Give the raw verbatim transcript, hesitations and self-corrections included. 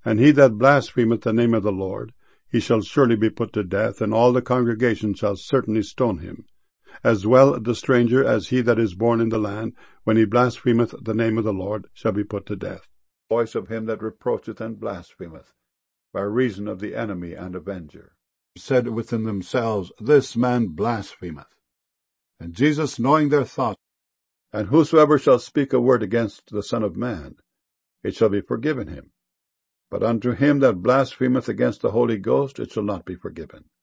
And he that blasphemeth the name of the Lord, he shall surely be put to death, and all the congregation shall certainly stone him. As well the stranger as he that is born in the land, when he blasphemeth the name of the Lord, shall be put to death. Voice of him that reproacheth and blasphemeth, by reason of the enemy and avenger, said within themselves, This man blasphemeth. And Jesus, knowing their thoughts, and whosoever shall speak a word against the Son of Man, it shall be forgiven him. But unto him that blasphemeth against the Holy Ghost it shall not be forgiven.